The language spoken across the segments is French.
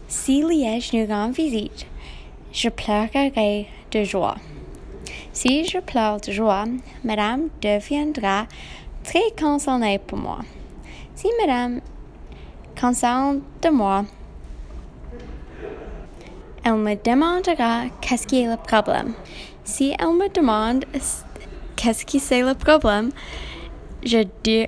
Si Liège nous rend visite, je pleurerai de joie. Si je pleure de joie, Madame deviendra très consolée pour moi. Si Madame console de moi, elle me demandera qu'est-ce qui est le problème. Si elle me demande qu'est-ce qui c'est le problème, je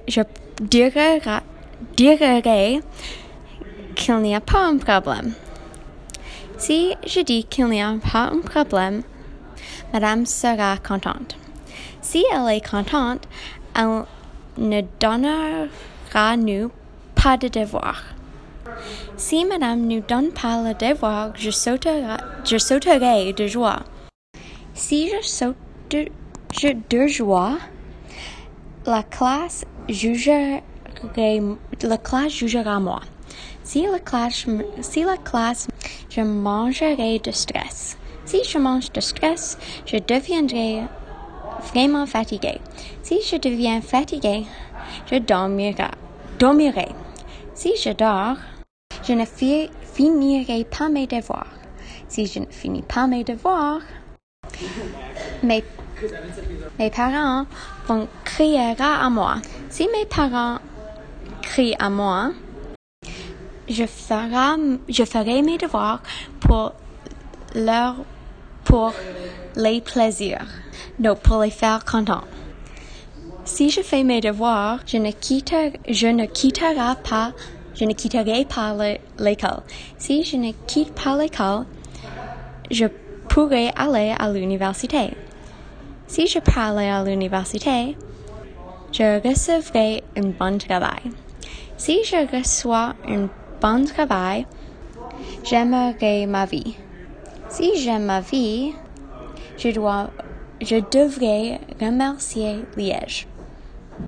dirai qu'il n'y a pas un problème. Si je dis qu'il n'y a pas un problème, Madame sera contente. Si elle est contente, elle ne donnera nous pas de devoir. Si Madame ne donne pas le devoir, je sauterai de joie. Si je saute de joie, la classe jugera moi. Si la classe, je mangerai de stress. Si je mange de stress, je deviendrai vraiment fatigué. Si je deviens fatigué, je dormirai. Si je dors, je ne finirai pas mes devoirs. Si je ne finis pas mes devoirs, mes parents vont crier à moi. Si mes parents crient à moi, je ferai mes devoirs pour les plaisirs, non pour les faire contents. Si je fais mes devoirs, je ne quitterai pas l'école. Si je ne quitte pas l'école, je pourrai aller à l'université. Si je peux aller à l'université, je recevrai un bon travail. Si je reçois un bon travail, j'aimerai ma vie. Si j'aime ma vie, je devrais remercier Liège.